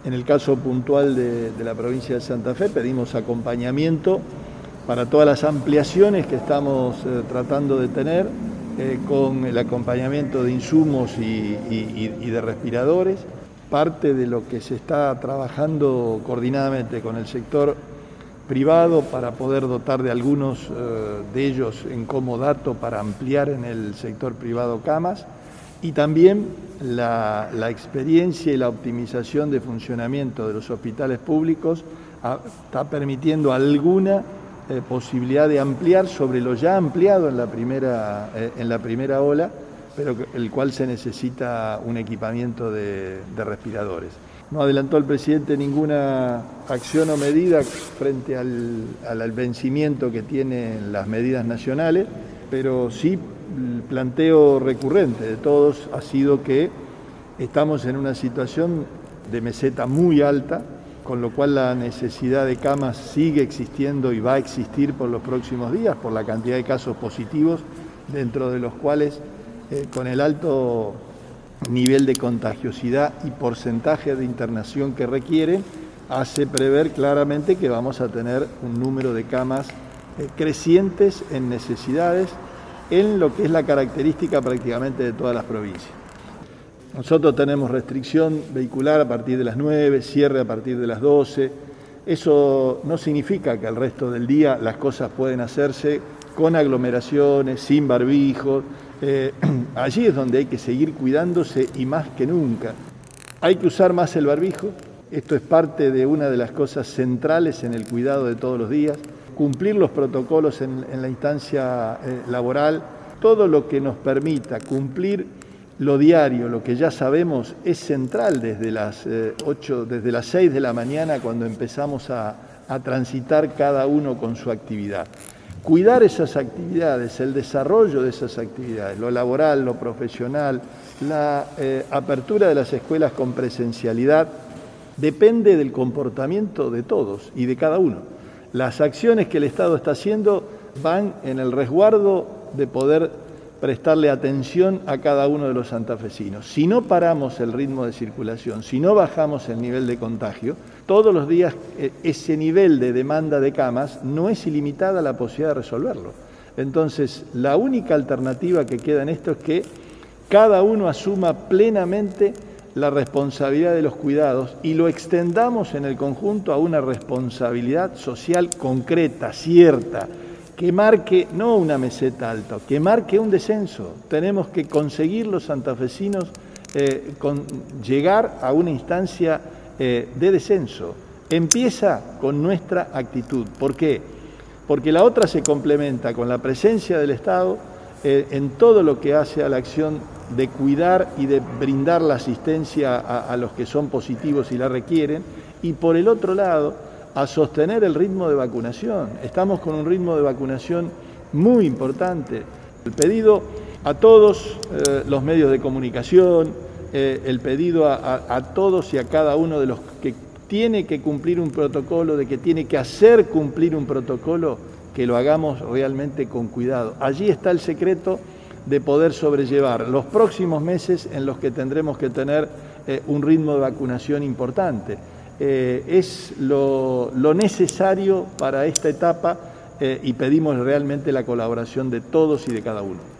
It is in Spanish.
En el caso puntual de la provincia de Santa Fe, pedimos acompañamiento para todas las ampliaciones que estamos tratando de tener, con el acompañamiento de insumos y de respiradores. Parte de lo que se está trabajando coordinadamente con el sector privado para poder dotar de algunos de ellos en comodato para ampliar en el sector privado camas, y también la experiencia y la optimización de funcionamiento de los hospitales públicos está permitiendo alguna posibilidad de ampliar sobre lo ya ampliado en la primera ola, pero el cual se necesita un equipamiento de respiradores. No adelantó el presidente ninguna acción o medida frente al vencimiento que tienen las medidas nacionales, pero sí el planteo recurrente de todos ha sido que estamos en una situación de meseta muy alta, con lo cual la necesidad de camas sigue existiendo y va a existir por los próximos días, por la cantidad de casos positivos, dentro de los cuales con el alto nivel de contagiosidad y porcentaje de internación que requieren, hace prever claramente que vamos a tener un número de camas crecientes en necesidades, en lo que es la característica prácticamente de todas las provincias. Nosotros tenemos restricción vehicular a partir de las 9, cierre a partir de las 12. Eso no significa que el resto del día las cosas pueden hacerse con aglomeraciones, sin barbijos. Allí es donde hay que seguir cuidándose y más que nunca. Hay que usar más el barbijo. Esto es parte de una de las cosas centrales en el cuidado de todos los días. Cumplir los protocolos en la instancia laboral, todo lo que nos permita cumplir lo diario, lo que ya sabemos, es central desde las 6 de la mañana, cuando empezamos a transitar cada uno con su actividad. Cuidar esas actividades, el desarrollo de esas actividades, lo laboral, lo profesional, la apertura de las escuelas con presencialidad, depende del comportamiento de todos y de cada uno. Las acciones que el Estado está haciendo van en el resguardo de poder prestarle atención a cada uno de los santafesinos. Si no paramos el ritmo de circulación, si no bajamos el nivel de contagio, todos los días ese nivel de demanda de camas no es ilimitada la posibilidad de resolverlo. Entonces, la única alternativa que queda en esto es que cada uno asuma plenamente la responsabilidad de los cuidados y lo extendamos en el conjunto a una responsabilidad social concreta, cierta, que marque no una meseta alta, que marque un descenso. Tenemos que conseguir los santafesinos llegar a una instancia de descenso. Empieza con nuestra actitud. ¿Por qué? Porque la otra se complementa con la presencia del Estado en todo lo que hace a la acción de cuidar y de brindar la asistencia a los que son positivos y la requieren, y por el otro lado, a sostener el ritmo de vacunación. Estamos con un ritmo de vacunación muy importante. El pedido a todos los medios de comunicación, el pedido a todos y a cada uno de los que tiene que cumplir un protocolo, de que tiene que hacer cumplir un protocolo, que lo hagamos realmente con cuidado. Allí está el secreto de poder sobrellevar los próximos meses en los que tendremos que tener un ritmo de vacunación importante. Es lo necesario para esta etapa y pedimos realmente la colaboración de todos y de cada uno.